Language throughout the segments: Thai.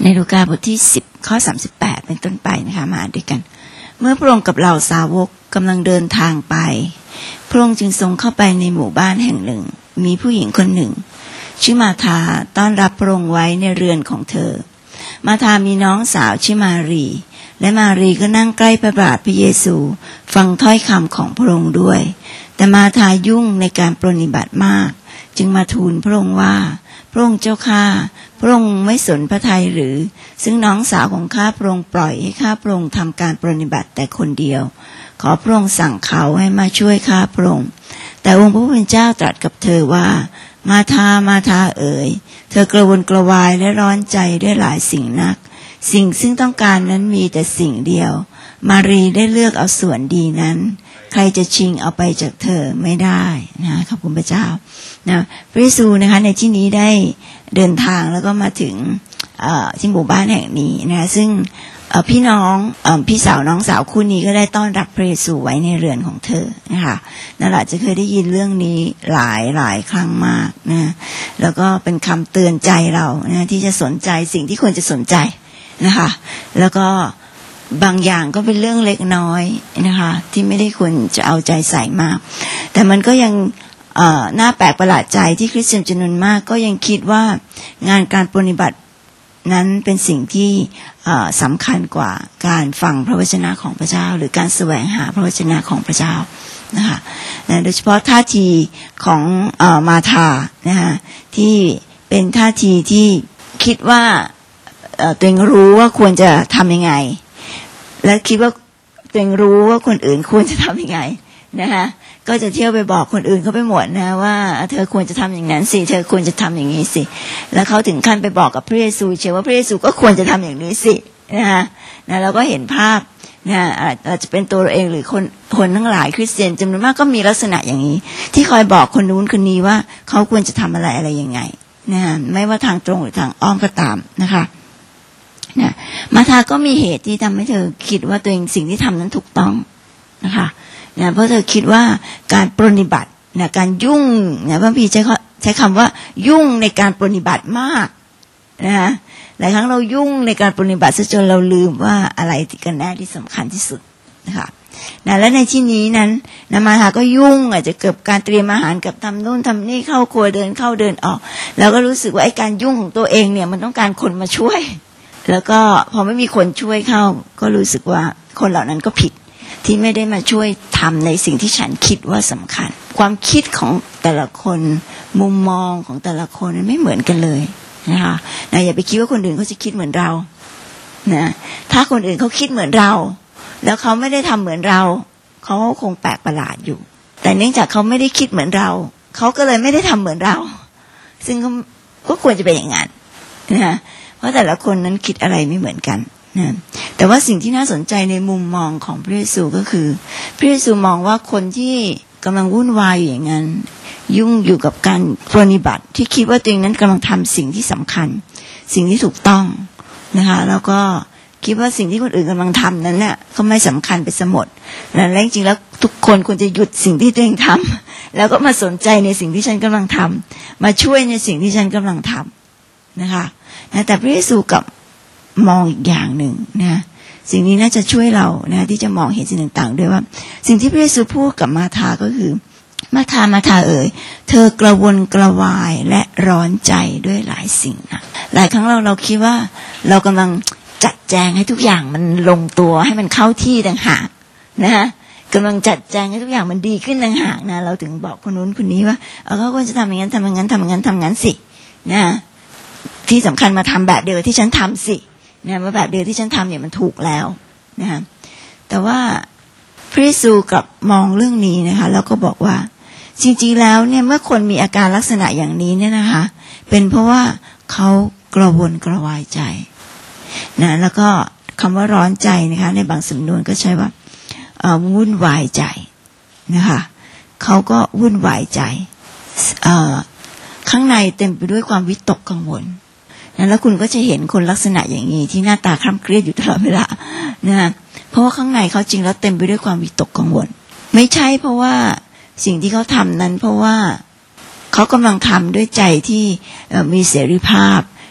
ลูกาบทที่10ข้อ38เป็นต้นไปนะคะมาด้วยกันเมื่อพระองค์กับเหล่าสาวกกำลังเดินทางไปพระองค์จึงทรงเข้าไปในหมู่บ้านแห่งหนึ่งมีผู้หญิงคนหนึ่งชื่อมาธาต้อนรับพระองค์ไว้ในเรือนของเธอมาธามีน้องสาวชื่อมารีและมารีก็นั่งใกล้พระบาทพระเยซูฟังถ้อยคำของพระองค์ด้วยแต่มาธายุ่งในการปรนนิบัติมากจึงมาทูลพระองค์ว่าพระองค์เจ้าข้าพระองค์ไม่สนพระทัยหรือซึ่งน้องสาวของข้าพระองค์ปล่อยให้ข้าพระองค์ทำการปรนนิบัติแต่คนเดียวขอพระองค์สั่งเขาให้มาช่วยข้าพระองค์แต่องค์พระผู้เป็นเจ้าตรัสกับเธอว่ามาธามาธาเอ๋ยเธอกระวนกระวายและร้อนใจด้วยหลายสิ่งนักสิ่งซึ่งต้องการนั้นมีแต่สิ่งเดียวมารีได้เลือกเอาส่วนดีนั้นใครจะชิงเอาไปจากเธอไม่ได้นะขอบคุณพระเจ้านะพระเยซูนะคะในที่นี้ได้เดินทางแล้วก็มาถึงที่หมู่บ้านแห่งนี้นะซึ่งพี่น้องพี่สาวน้องสาวคู่นี้ก็ได้ต้อนรับพระเยซูไว้ในเรือนของเธอนะคะนั่นแหละจะเคยได้ยินเรื่องนี้หลายครั้งมากนะแล้วก็เป็นคำเตือนใจเรานะที่จะสนใจสิ่งที่ควรจะสนใจนะคะแล้วก็บางอย่างก็เป็นเรื่องเล็กน้อยนะคะที่ไม่ได้ควรจะเอาใจใส่มากแต่มันก็ยังน่าแปลกประหลาดใจที่คริสเตียนจำนวนมากก็ยังคิดว่างานการปฏิบัตินั้นเป็นสิ่งที่สำคัญกว่าการฟังพระวจนะของพระเจ้าหรือการแสวงหาพระวจนะของพระเจ้านะคะโดยเฉพาะท่าทีของมาธานะคะที่เป็นท่าทีที่คิดว่าตัวเองรู้ว่าควรจะทำยังไงและคิดว่าตัวเองรู้ว่าคนอื่นควรจะทำยังไงนะคะก็จะเที่ยวไปบอกคนอื่นเขาไปหมดนะว่าเธอควรจะทำอย่างนั้นสิเธอควรจะทำอย่างนี้สิแล้วเขาถึงขั้นไปบอกกับพระเยซูเชื่อว่าพระเยซูก็ควรจะทำอย่างนี้สินะคะนะเราก็เห็นภาพนะอาจจะเป็นตัวเราเองหรือคนทั้งหลายคริสเตียนจำนวนมากก็มีลักษณะอย่างนี้ที่คอยบอกคนนู้นคนนี้ว่าเขาควรจะทำอะไรยังไงนะไม่ว่าทางตรงหรือทางอ้อมก็ตามนะคะนะมาธาก็มีเหตุที่ทำให้เธอคิดว่าตัวเองสิ่งที่ทำนั้นถูกต้องนะคะนะเพราะเธอคิดว่าการปรนนิบัตินะการยุ่งนะพระพีใช้คำว่ายุ่งในการปรนนิบัติมากนะคะหลายครั้งเรายุ่งในการปรนนิบัติซะจนเราลืมว่าอะไรที่กันแน่ที่สำคัญที่สุดนะคะนะและในที่นี้นั้นนะมาธาก็ยุ่งอาจจะเกิดการเตรียมอาหารกับทำนู่นทำนี่เข้าครัวเดินเข้าเดินออกแล้วก็รู้สึกว่าไอ้การยุ่งของตัวเองเนี่ยมันต้องการคนมาช่วยแล้วก็พอไม่มีคนช่วยเข้าก็รู้สึกว่าคนเหล่านั้นก็ผิดที่ไม่ได้มาช่วยทำในสิ่งที่ฉันคิดว่าสำคัญความคิดของแต่ละคนมุมมองของแต่ละคนไม่เหมือนกันเลยนะคะนะอย่าไปคิดว่าคนอื่นเขาจะคิดเหมือนเรานะถ้าคนอื่นเขาคิดเหมือนเราแล้วเขาไม่ได้ทำเหมือนเราเขาคงแปลกประหลาดอยู่แต่เนื่องจากเขาไม่ได้คิดเหมือนเราเขาก็เลยไม่ได้ทำเหมือนเราซึ่งก็ควรจะเป็นอย่างนั้นนะเพราะแต่ละคนนั้นคิดอะไรไม่เหมือนกันนะแต่ว่าสิ่งที่น่าสนใจในมุมมองของพระเยซูก็คือพระเยซูมองว่าคนที่กำลังวุ่นวายอยู่อย่างนั้นยุ่งอยู่กับการปรนนิบัติที่คิดว่าตัวเองนั้นกำลังทำสิ่งที่สำคัญสิ่งที่ถูกต้องนะคะแล้วก็คิดว่าสิ่งที่คนอื่นกำลังทำนั้นเนี่ยก็ไม่สำคัญไปซะหมดและจริงๆแล้วทุกคนควรจะหยุดสิ่งที่ตัวเองทำแล้วก็มาสนใจในสิ่งที่ฉันกำลังทำมาช่วยในสิ่งที่ฉันกำลังทำนะคะแต่พระเยซูกับมองอีกอย่างหนึ่งนะสิ่งนี้น่าจะช่วยเรานะที่จะมองเห็นสิ่งต่างๆด้วยว่าสิ่งที่พระเยซูพูดกับมาธาก็คือมาธาเอ๋ยเธอกระวนกระวายและร้อนใจด้วยหลายสิ่งนะหลายครั้งเราคิดว่าเรากำลังจัดแจงให้ทุกอย่างมันลงตัวให้มันเข้าที่ต่างหากนะกำลังจัดแจงให้ทุกอย่างมันดีขึ้นต่างหากนะเราถึงบอกคนนู้นคนนี้ว่าเขาควรจะทำอย่างนั้นทำอย่างนั้นทำอย่างนั้นทำอย่างนั้นสินะที่สำคัญมาทำแบบเดียวที่ฉันทำสินะว่าแบบเดียวที่ฉันทำเนี่ยมันถูกแล้วนะแต่ว่าพระเยซูกลับมองเรื่องนี้นะคะแล้วก็บอกว่าจริงๆแล้วเนี่ยเมื่อคนมีอาการลักษณะอย่างนี้เนี่ยนะคะเป็นเพราะว่าเขากระวนกระวายใจนะแล้วก็คำว่าร้อนใจนะคะในบางสำนวนก็ใช้ว่าวุ่นวายใจนะคะเขาก็วุ่นวายใจข้างในเต็มไปด้วยความวิตกกังวลแล้วคุณก็จะเห็นคนลักษณะอย่างนี้ที่หน้าตาคร่ำเครียดอยู่ตลอดเวลานะเพราะว่าข้างในเขาจริงแล้วเต็มไปด้วยความวิตกกังวลไม่ใช่เพราะว่าสิ่งที่เขาทำนั้นเพราะว่าเขากำลังทำด้วยใจที่มีเสรีภาพ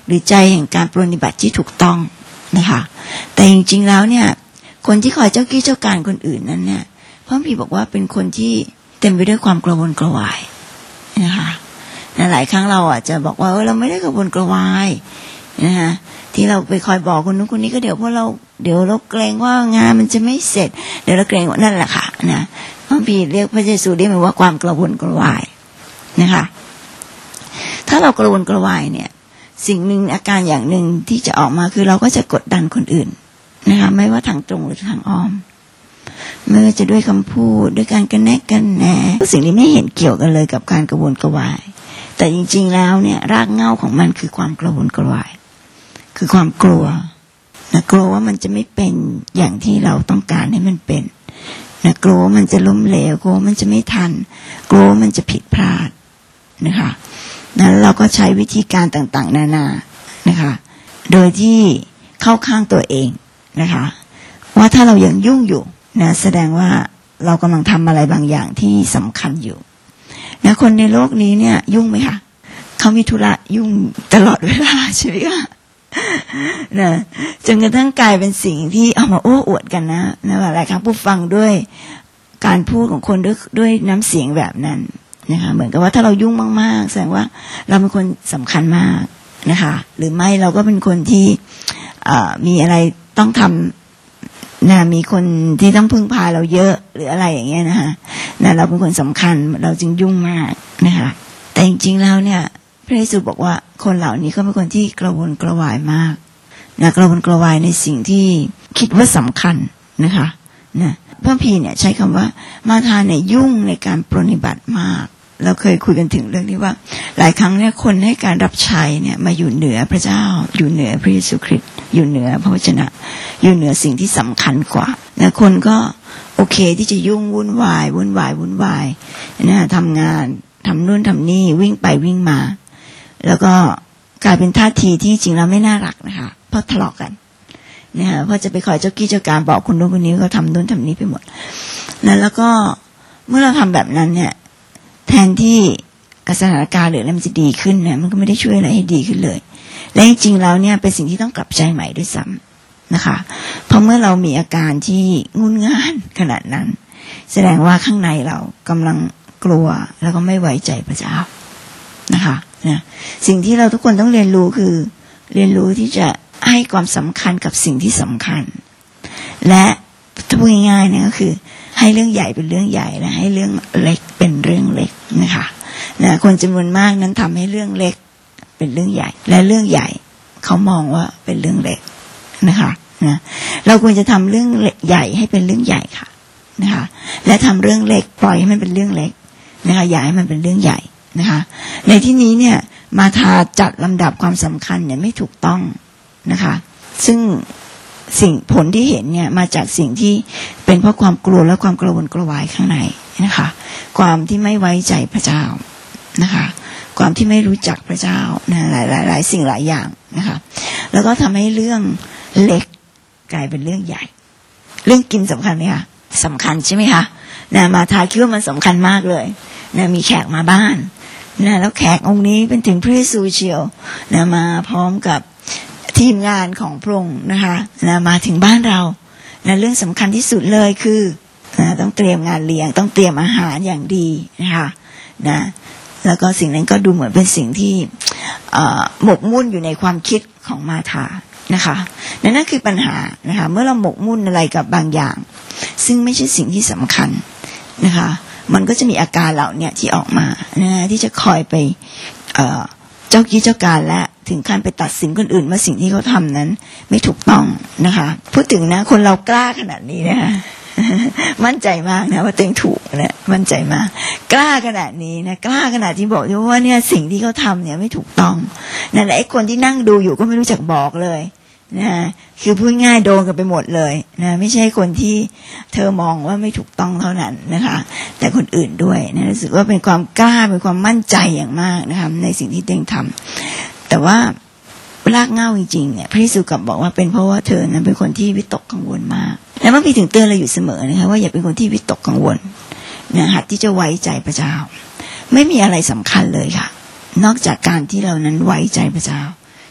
หรือใจแห่งการปรนนิบัติที่ถูกต้องนะคะแต่จริงๆแล้วเนี่ยคนที่คอยเจ้ากี้เจ้าการคนอื่นนั้นเนี่ยพระคัมภีร์บอกว่าเป็นคนที่เต็มไปด้วยความกระวนกระวายนะคะหลายครั้งเราอาจจะบอกว่าเราไม่ได้กระวนกระวายนะคะที่เราไปคอยบอกคนนู้นคนนี้ก็เดี๋ยวเราเกรงว่างานมันจะไม่เสร็จเดี๋ยวเราเกรงว่านั่นแหละค่ะนะพระคัมภีร์เรียกพระเยซูเรียกมันว่าความกระวนกระวายนะคะถ้าเรากระวนกระวายเนี่ยสิ่งหนึ่งอาการอย่างหนึ่งที่จะออกมาคือเราก็จะกดดันคนอื่นนะคะไม่ว่าทางตรงหรือทางอ้อมไม่ว่าจะด้วยคำพูดด้วยการกระแนะกันแหนสิ่งนี้ไม่เห็นเกี่ยวกันเลยกับการกระวนกระวายแต่จริงๆแล้วเนี่ยรากเหง้าของมันคือความกระวนกระวายคือความกลัวนะกลัวว่ามันจะไม่เป็นอย่างที่เราต้องการให้มันเป็นนะกลัวมันจะล้มเหลวกลัวมันจะไม่ทันกลัวมันจะผิดพลาดนะคะนั้นเราก็ใช้วิธีการต่างๆนานานะคะโดยที่เข้าข้างตัวเองนะคะว่าถ้าเรายังยุ่งอยู่นะแสดงว่าเรากำลังทำอะไรบางอย่างที่สำคัญอยู่นะคนในโลกนี้เนี่ยยุ่งไหมคะเขามีธุระยุ่งตลอดเวลาใช่ไหมคะนะจนกระทั่งกลายเป็นสิ่งที่เอามาโอ้อวดกันนะหลายครั้งผู้ฟังด้วยการพูดของคนด้วยน้ำเสียงแบบนั้นนะคะเหมือนกับว่าถ้าเรายุ่งมากๆแสดงว่าเราเป็นคนสำคัญมากนะคะหรือไม่เราก็เป็นคนที่มีอะไรต้องทำนะมีคนที่ต้องพึ่งพาเราเยอะหรืออะไรอย่างเงี้ยนะคะนะเราเป็นคนสำคัญเราจึงยุ่งมากนะคะแต่จริงๆแล้วเนี่ยพระเยซูบอกว่าคนเหล่านี้เขาเป็นคนที่กระวนกระวายมากนะกระวนกระวายในสิ่งที่คิดว่าสำคัญนะคะนะพระพีเนี่ยใช้คำว่ามาธาเนี่ยยุ่งในการปรนนิบัติมากเราเคยคุยกันถึงเรื่องนี้ว่าหลายครั้งเนี่ยคนให้การรับใช้เนี่ยมาอยู่เหนือพระเจ้าอยู่เหนือพระเยซูคริสต์อยู่เหนือพระวจนะอยู่เหนือสิ่งที่สำคัญกว่านะคนก็โอเคที่จะยุ่งวุ่นวายนะทำงานทำนู่นทำนี่วิ่งไปวิ่งมาแล้วก็กลายเป็นท่าทีที่จริงแล้วไม่น่ารักนะคะเพราะทะเลาะกันนะคะเพราะจะไปคอยเจ้ากี้เจ้าการบอกคนนู้นคนนี้ก็ทำนู่นทำนี่ไปหมดแล้วก็เมื่อเราทำแบบนั้นเนี่ยแทนที่สถานการณ์หรืออะไรมันจะดีขึ้นเนี่ยมันก็ไม่ได้ช่วยอะไรให้ดีขึ้นเลยและจริงๆแล้วเนี่ยเป็นสิ่งที่ต้องกลับใจใหม่ด้วยซ้ำนะคะเพราะเมื่อเรามีอาการที่งุนง่านขนาดนั้นแสดงว่าข้างในเรากำลังกลัวแล้วก็ไม่ไว้ใจพระเจ้านะคะนะสิ่งที่เราทุกคนต้องเรียนรู้คือเรียนรู้ที่จะให้ความสำคัญกับสิ่งที่สำคัญและถ้าพูดง่ายๆเนี่ยก็คือให้เรื่องใหญ่เป็นเรื่องใหญ่และให้เรื่องเล็กเป็นเรื่องเล็กนะคะนะคนจำนวนมากนั้นทำให้เรื่องเล็กเป็นเรื่องใหญ่และเรื่องใหญ่เขามองว่าเป็นเรื่องเล็กนะคะนะเราควรจะทำเรื่องใหญ่ให้เป็นเรื่องใหญ่ค่ะนะคะและทำเรื่องเล็กปล่อยให้มันเป็นเรื่องเล็กนะคะอย่าให้มันเป็นเรื่องใหญ่นะคะในที่นี้เนี่ยมาทาจัดลำดับความสำคัญเนี่ยไม่ถูกต้องนะคะซึ่งสิ่งผลที่เห็นเนี่ยมาจากสิ่งที่เป็นเพราะความกลัวและความกระวนกระวายข้างในนะคะความที่ไม่ไว้ใจพระเจ้านะคะความที่ไม่รู้จักพระเจ้านะหลายสิ่งหลายอย่างนะคะแล้วก็ทำให้เรื่องเล็กกลายเป็นเรื่องใหญ่เรื่องกินสำคัญไหมคะสำคัญใช่ไหมคะนะมาทาคิดว่ามันสำคัญมากเลยนะมีแขกมาบ้านนะแล้วแขกองค์นี้เป็นถึงพระเยซูเชียวนะมาพร้อมกับทีมงานของพระองค์นะคะนะมาถึงบ้านเรานะเรื่องสำคัญที่สุดเลยคือนะต้องเตรียมงานเลี้ยงต้องเตรียมอาหารอย่างดีนะคะนะแล้วก็สิ่งนั้นก็ดูเหมือนเป็นสิ่งที่หมกมุ่นอยู่ในความคิดของมาธานะคะนั่นคือปัญหานะคะเมื่อเราหมกมุ่นอะไรกับบางอย่างซึ่งไม่ใช่สิ่งที่สำคัญนะคะมันก็จะมีอาการเหล่านี้ที่ออกมานะที่จะคอยไปเจ้ากี้เจ้าการและถึงขั้นไปตัดสินคนอื่นว่าสิ่งที่เขาทำนั้นไม่ถูกต้องนะคะพูดถึงนะคนเรากล้าขนาดนี้นะคะมั่นใจมากนะว่าตัวเองถูกนะมั่นใจมากกล้าขนาดนี้นะกล้าขนาดที่บอกว่าเนี่ยสิ่งที่เขาทำเนี่ยไม่ถูกต้องนั่นแหละไอ้คนที่นั่งดูอยู่ก็ไม่รู้จักบอกเลยนะคือพูดง่ายโดนกันไปหมดเลยนะไม่ใช่คนที่เธอมองว่าไม่ถูกต้องเท่านั้นนะคะแต่คนอื่นด้วยนะรู้สึกว่าเป็นความกล้าเป็นความมั่นใจอย่างมากนะคะในสิ่งที่ตัวเองทำแต่ว่ารากเหง้าจริงๆเนี่ยพระเยซูกลับบอกว่าเป็นเพราะว่าเธอนั้นเป็นคนที่วิตกกังวลมากและมันมีถึงเตือนเราอยู่เสมอนะคะว่าอย่าเป็นคนที่วิตกกังวลนะหัดที่จะไว้ใจพระเจ้าไม่มีอะไรสำคัญเลยค่ะนอกจากการที่เรานั้นไว้ใจพระเจ้า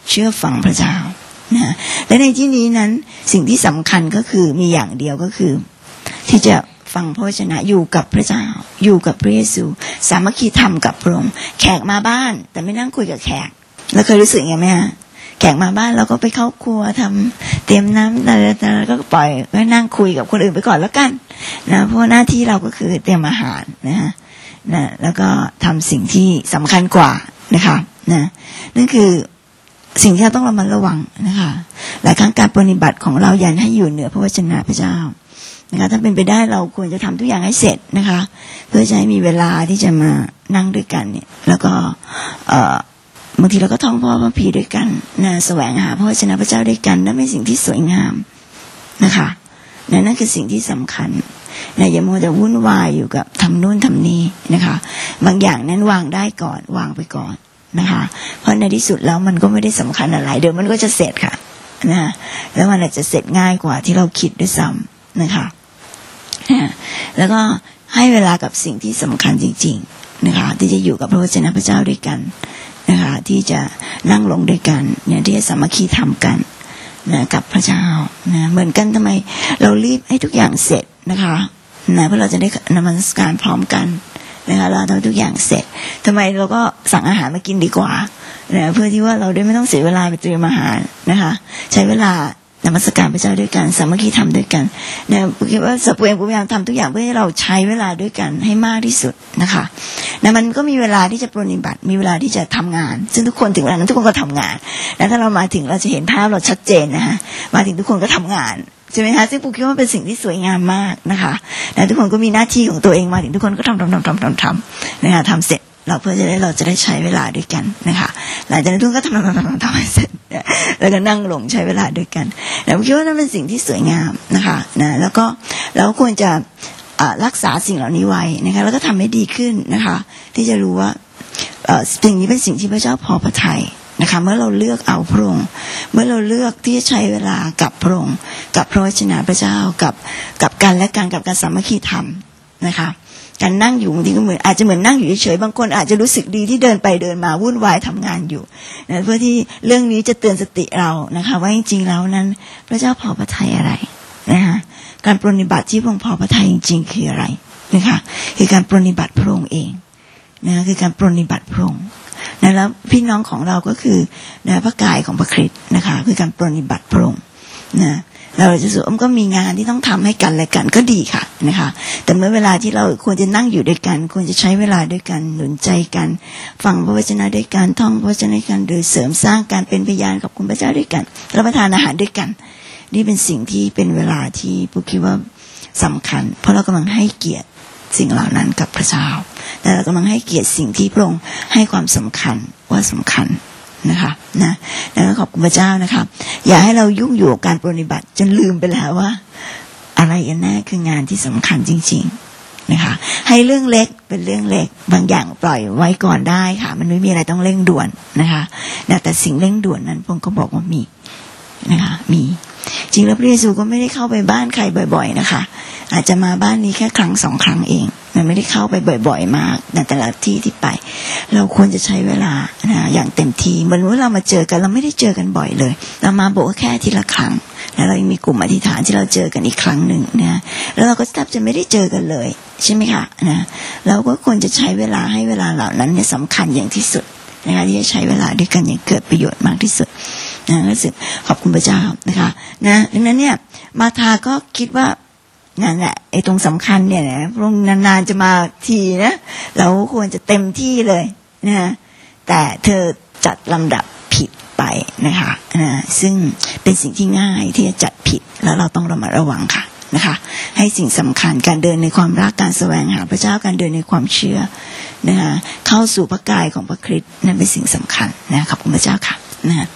เชื่อฟังพระเจ้านะและในที่นี้นั้นสิ่งที่สำคัญก็คือมีอย่างเดียวก็คือที่จะฟังพระวจนะอยู่กับพระเจ้าอยู่กับพระเยซูสามัคคีธรรมกับพระองค์แขกมาบ้านแต่ไม่นั่งคุยกับแขกเราเคยรู้สึกอย่างไหมฮะแขกมาบ้านเราก็ไปเข้าครัวทำเตรียมน้ำอะไรก็ปล่อยก็นั่งคุยกับคนอื่นไปก่อนแล้วกันนะเพราะหน้าที่เราก็คือเตรียมอาหารนะฮะนะแล้วก็ทำสิ่งที่สำคัญกว่านะคะนะนั่นคือสิ่งที่เราต้องระมัดระวังนะคะหลายครั้งการปฏิบัติของเราอยากให้อยู่เหนือพระวจนะพระเจ้านะคะถ้าเป็นไปได้เราควรจะทำทุกอย่างให้เสร็จนะคะเพื่อจะให้มีเวลาที่จะมานั่งด้วยกันเนี่ยแล้วก็บางทีเราก็ท่องพระคัมภีร์ด้วยกันนะแสวงหาพระวจนะพระเจ้าด้วยกันนั่นเป็นสิ่งที่สวยงามนะคะนั่นคือสิ่งที่สำคัญนะอย่ามัวแต่วุ่นวายอยู่กับทำนู่นทำนี่นะคะบางอย่างนั้นวางได้ก่อนวางไปก่อนนะคะเพราะในที่สุดแล้วมันก็ไม่ได้สำคัญอะไรเดี๋ยวมันก็จะเสร็จค่ะนะแล้วมันอาจจะเสร็จง่ายกว่าที่เราคิดด้วยซ้ำนะคะแล้วก็ให้เวลากับสิ่งที่สำคัญจริงๆนะคะที่จะอยู่กับพระวจนะพระเจ้าด้วยกันนะคะที่จะนั่งลงด้วยกันเนี่ยที่จะสามัคคีทำกันนะกับพระเจ้านะเหมือนกันทำไมเรารีบให้ทุกอย่างเสร็จนะคะนะเพื่อเราจะได้นมัสการพร้อมกันนะคะเราทำทุกอย่างเสร็จทำไมเราก็สั่งอาหารมากินดีกว่านะเพื่อที่ว่าเราได้ไม่ต้องเสียเวลาไปเตรียมอาหารนะคะใช้เวลานมัสการพระเจ้าด้วยกันสามัคคีทำด้วยกันเนี่ยคิดว่าสัพเพเหระพยายามทำทุกอย่างเพื่อให้เราใช้เวลาด้วยกันให้มากที่สุดนะคะนะมันก็มีเวลาที่จะปฏิบัติมีเวลาที่จะทำงานซึ่งทุกคนถึงเวลานั้นทุกคนก็ทำงานแล้วถ้าเรามาถึงเราจะเห็นภาพเราชัดเจนนะฮะมาถึงทุกคนก็ทำงานใช่ไหมคะซึ่งผมคิดว่าเป็นสิ่งที่สวยงามมากนะคะแล้วทุกคนก็มีหน้าที่ของตัวเองมาถึงทุกคนก็ทำนะคะทำเสร็จเราเพื่อเราจะได้ใช้เวลาด้วยกันนะคะหลังจากนั้นทุกคนก็ทำให้เสร็จแล้วก็นั่งลงใช้เวลาด้วยกันแต่ผมคิดว่านั่นเป็นสิ่งที่สวยงามนะคะนะแล้วก็เราควรจะรักษาสิ่งเหล่านี้ไว้นะคะแล้วก็ทำให้ดีขึ้นนะคะที่จะรู้ว่าสิ่งนี้เป็นสิ่งที่พระเจ้าพอพระทัยนะคะเมื่อเราเลือกเอาพระองค์เมื่อเราเลือกที่จะใช้เวลากับพระองค์กับพระวจนะพระเจ้ากับกันและกันกับการสามัคคีธรรมนะคะการนั่งอยู่บางทีก็เหมือนอาจจะเหมือนนั่งอยู่เฉยๆบางคนอาจจะรู้สึกดีที่เดินไปเดินมาวุ่นวายทำงานอยู่นะเพื่อที่เรื่องนี้จะเตือนสติเรานะคะว่าจริงๆแล้วนั้นพระเจ้าพอพระทัยอะไรนะคะการปรนนิบัติที่พระองค์พอพระทัยจริงๆคืออะไรนะคะคือการปรนนิบัติพระองค์เองนะคือการปรนนิบัติพระองค์นะแล้วพี่น้องของเราก็คือนะพระกายของพระคริสต์นะคะคือการปรนนิบัติพระองค์นะเราจะรู้ก็มีงานที่ต้องทำให้กันและกันก็ดีค่ะนะคะแต่เมื่อเวลาที่เราควรจะนั่งอยู่ด้วยกันควรจะใช้เวลาด้วยกันหนุนใจกันฟังพระวจนะด้วยกันท่องพระวจนะด้วยกันหรือเสริมสร้างการเป็นพยานกับคุณพระเจ้าด้วยกันรับประทานอาหารด้วยกันนี่เป็นสิ่งที่เป็นเวลาที่ผมคิดว่าสำคัญเพราะเรากำลังให้เกียรติสิ่งเหล่านั้นกับพระเจ้าแต่เรากำลังให้เกียรติสิ่งที่พระองค์ให้ความสำคัญว่าสำคัญนะคะนะแล้วขอบคุณพระเจ้านะคะอย่าให้เรายุ่งอยู่กับการปฏิบัติจนลืมไปแล้วว่าอะไรกันแน่คืองานที่สำคัญจริงๆนะคะให้เรื่องเล็กเป็นเรื่องเล็กบางอย่างปล่อยไว้ก่อนได้ค่ะมันไม่มีอะไรต้องเร่งด่วนนะคะแต่สิ่งเร่งด่วนนั้นพระองค์ก็บอกว่ามีนะคะมีจริงแล้วพระเยซูก็ไม่ได้เข้าไปบ้านใครบ่อยๆนะคะอาจจะมาบ้านนี้แค่ครั้ง2ครั้งเองมันไม่ได้เข้าไปบ่อยๆมากในแต่ละที่ที่ไปเราควรจะใช้เวลานะอย่างเต็มที่เหมือนว่าเรามาเจอกันเราไม่ได้เจอกันบ่อยเลยเรามาบอกว่าแค่ทีละครั้งแล้วเรายังมีกลุ่มอธิษฐานที่เราเจอกันอีกครั้งหนึ่งนะแล้วเราก็แทบจะไม่ได้เจอกันเลยใช่ไหมคะนะเราก็ควรจะใช้เวลาให้เวลาเหล่านั้นเนี่ยสำคัญอย่างที่สุดนะคะที่จะใช้เวลาด้วยกันอย่างเกิดประโยชน์มากที่สุดนะรู้สึกขอบคุณพระเจ้านะคะนะดังนั้นเนี่ยมาธาก็คิดว่านั่นแหละไอ้ตรงสำคัญเนี่ยนะพระองค์นานๆจะมาทีนะเราควรจะเต็มที่เลยนะแต่เธอจัดลำดับผิดไปนะคะนะซึ่งเป็นสิ่งที่ง่ายที่จะจัดผิดแล้วเราต้องระมัดระวังค่ะนะคะให้สิ่งสำคัญการเดินในความรักการแสวงหาพระเจ้าการเดินในความเชื่อนะคะเข้าสู่พระกายของพระคริสต์นั่นเป็นสิ่งสำคัญนะขอบคุณพระเจ้าค่ะนะ